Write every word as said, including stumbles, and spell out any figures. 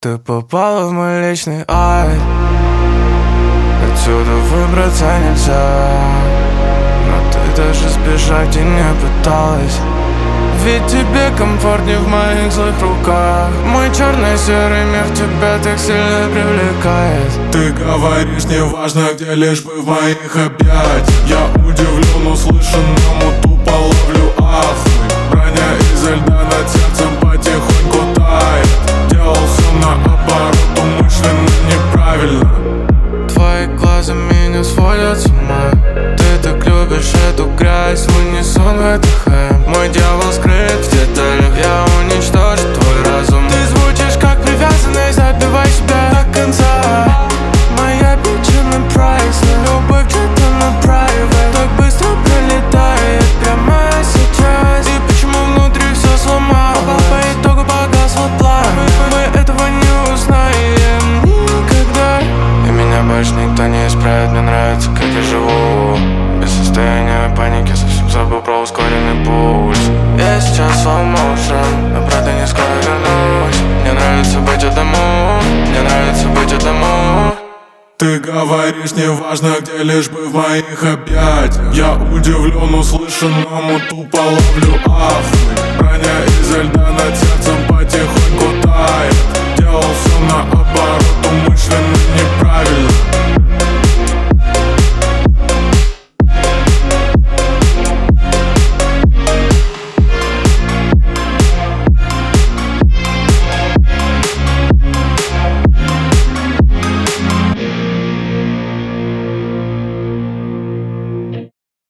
Ты попала в мой личный ад. Отсюда выбраться нельзя, но ты даже сбежать и не пыталась. Ведь тебе комфортнее в моих злых руках. Мой черный серый мир тебя так сильно привлекает. Ты говоришь, не важно где, лишь бы в моих объятиях. Я удивлен услышанному, тупо ловлю ахуй. Броня изо льда над сердцем потихоньку тает. Делал все наоборот, умышленно неправильно. Твои глаза меня сводят с ума. Ты так любишь эту грязь, в унисон выдыхаем. Мой дьявол скрыт в деталях, я уничтожу твой разум. Ты звучишь как привязанный, забивай себя до конца. Моя причина прайсна, любовь где-то на private. Так быстро пролетает прямо сейчас. И почему внутри все сломалось? По итогу погасло пламя. Мы этого не узнаем никогда. И меня больше никто не исправит, мне нравится, как я живу. Без состояния паники совсем забыл про ускоренный пульс. Я сейчас в slow motion, но правда не скоро вернусь. Мне нравится быть одному, мне нравится быть одному. Ты говоришь, не важно где, лишь бы в моих объятиях. Я удивлен услышанному, тупо ловлю ахуй.